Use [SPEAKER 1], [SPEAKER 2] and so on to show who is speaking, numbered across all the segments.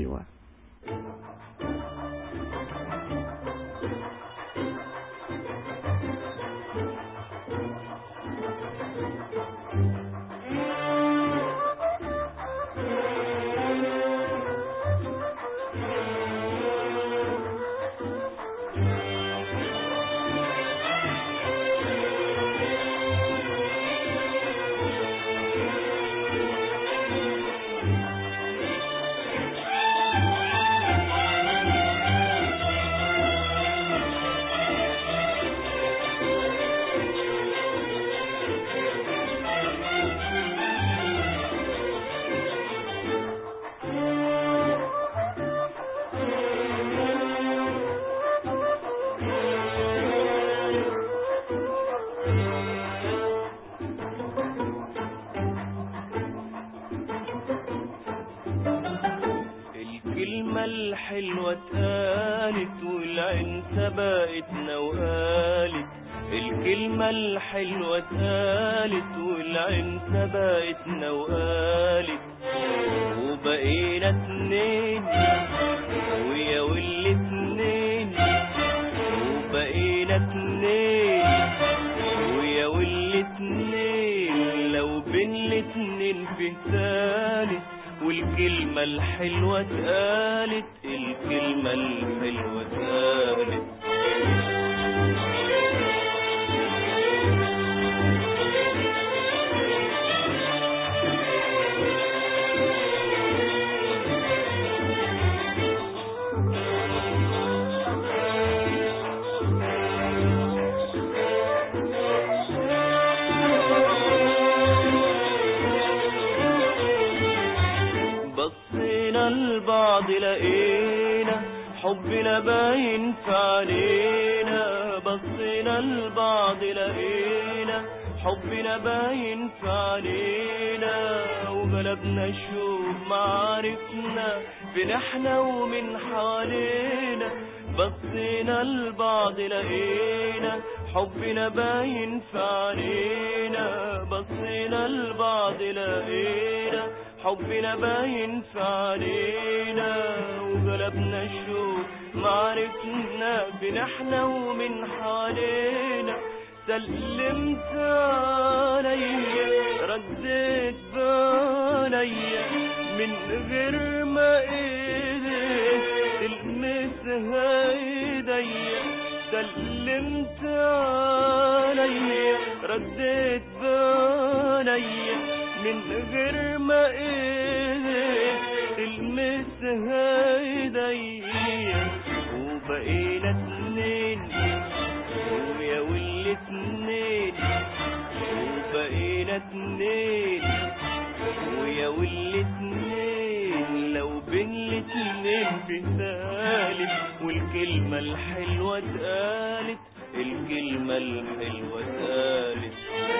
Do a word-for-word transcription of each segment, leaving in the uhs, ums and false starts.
[SPEAKER 1] ايوه
[SPEAKER 2] الكلمة الحلوة اتقالت والعين سبقتنا وقالت، الكلمة الحلوة اتقالت والعين سبقتنا وقالت، وبقينا اتنين ويا واللي اتنين، وبقينا اتنين ويا واللي اتنين، لو بين الاتنين في ثالث والكلمة الحلوة اتقالت، الكلمة الحلوة اتقالت. بصينا لبعض لقينا حبنا باين في عينينا، بصينا لبعض لقينا حبنا باين في عينينا، وغلبنا الشوق معرفنا بين احنا ومن حوالينا، بصينا لبعض لقينا حبنا باين في عينينا، بصينا لبعض لقينا حبنا باين في علينا، وغلبنا الشوق معرفنا بين احنا ومن حوالينا، سلمت عليا رديت بعنيا من غير ما ايديك تلمسها ايديا، سلمت عليا رديت بعنيا من غير ما ايديك تلمسها ايديا، وبقينا اتنين ويا واللي اتنين، وبقينا اتنين ويا واللي اتنين، لو بين الاتنين في ثالث والكلمة الحلوة اتقالت، الكلمة الحلوة اتقالت.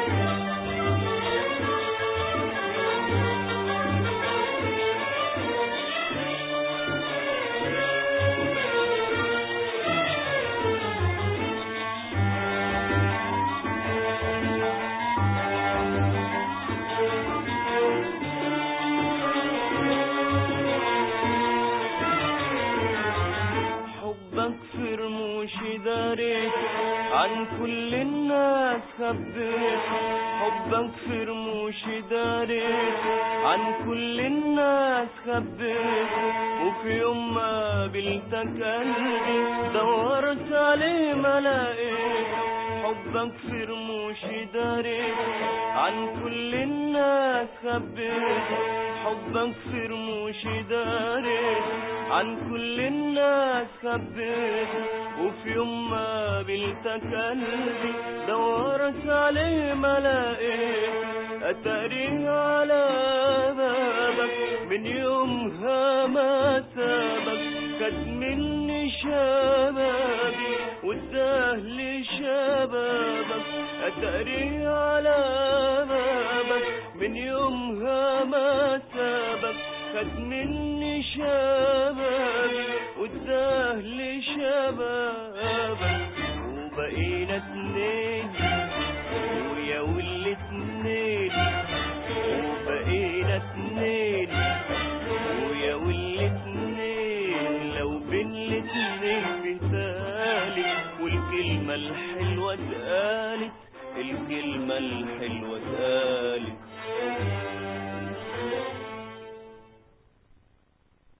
[SPEAKER 2] حبك في رموشي داريت عن كل الناس خبيت، حبك في رموشي داريت عن كل الناس خبيت، وفي يوم ما قابلتك قلبي دورت عليه ما لقيت، حبك في رموشي داريت عن كل الناس خبيت، حبك في رموشي داريت عن كل الناس خبيت، وفي يوم ما قابلتك قلبي دورت عليه ما لقيت، اتاريه على بابك من يومها ما سابك، خد مني شبابي واداه لي شبابك، اتاريه على بابك من يومها ما سابك، خد مني شبابي واداه لي شبابك، وبقينا اتنين ويا واللي اتنين، وبقينا اتنين ويا واللي اتنين، الكلمة الحلوة اتقالت، الكلمة الحلوة اتقالت.